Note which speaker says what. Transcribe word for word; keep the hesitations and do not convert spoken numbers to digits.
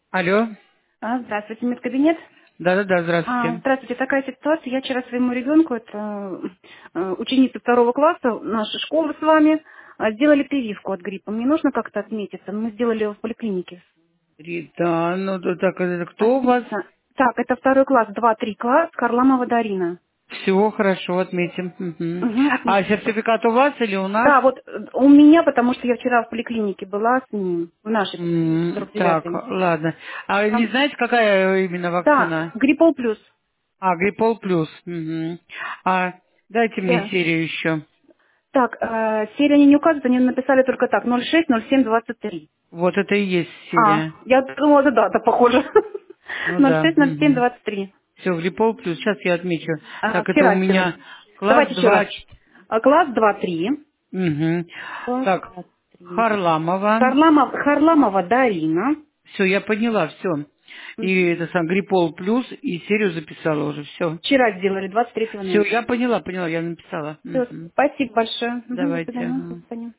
Speaker 1: Алло.
Speaker 2: А, здравствуйте, медкабинет.
Speaker 1: Да-да-да,
Speaker 2: А,
Speaker 1: здравствуйте.
Speaker 2: здравствуйте, такая ситуация. Я вчера своему ребенку, это э, ученица второго класса нашей школы с вами, а, сделали прививку от гриппа. Мне нужно как-то отметиться. Мы сделали его в поликлинике.
Speaker 1: Рита, ну то так, это кто у вас?
Speaker 2: Отметиться. Так, это второй класс, два-три класс, Харламова Дарина.
Speaker 1: Всего хорошо, отметим. Мгм.
Speaker 2: Угу,
Speaker 1: А
Speaker 2: отметьте, пожалуйста.
Speaker 1: сертификат у вас или у нас?
Speaker 2: Да, вот э, у меня, потому что я вчера в поликлинике была с ним, в нашей
Speaker 1: М,
Speaker 2: сорок
Speaker 1: Так,
Speaker 2: девятой.
Speaker 1: ладно. А не
Speaker 2: Там,
Speaker 1: знаете, какая именно
Speaker 2: да,
Speaker 1: вакцина?
Speaker 2: гриппол плюс.
Speaker 1: А, Гриппол плюс. Мгм. А дайте мне
Speaker 2: Я.
Speaker 1: серию еще.
Speaker 2: Так, э, серия они не указывают, они написали только так, ноль шесть ноль семь двадцать три.
Speaker 1: Вот это и есть
Speaker 2: А,
Speaker 1: серия.
Speaker 2: я думала, это дата похоже.
Speaker 1: Ну
Speaker 2: ноль
Speaker 1: да.
Speaker 2: шесть ноль семь
Speaker 1: Угу.
Speaker 2: двадцать три.
Speaker 1: Все, Гриппол плюс. Сейчас я отмечу.
Speaker 2: А,
Speaker 1: Так, это у
Speaker 2: вчера сделали.
Speaker 1: меня класс
Speaker 2: Давайте еще раз.
Speaker 1: два.
Speaker 2: А, класс два-три.
Speaker 1: Угу.
Speaker 2: Класс
Speaker 1: Так,
Speaker 2: два-три.
Speaker 1: Харламова.
Speaker 2: Харламов, Харламова Дарина.
Speaker 1: Все, я поняла, все. И
Speaker 2: Мгм.
Speaker 1: это сам Гриппол плюс, и серию записала уже, все.
Speaker 2: Вчера сделали, двадцать третьего
Speaker 1: Все,
Speaker 2: ночью.
Speaker 1: я поняла, поняла, я написала.
Speaker 2: Все,
Speaker 1: Мгм.
Speaker 2: спасибо большое. Мгм, до
Speaker 1: Давайте.
Speaker 2: свидания. До
Speaker 1: Ага.
Speaker 2: свидания.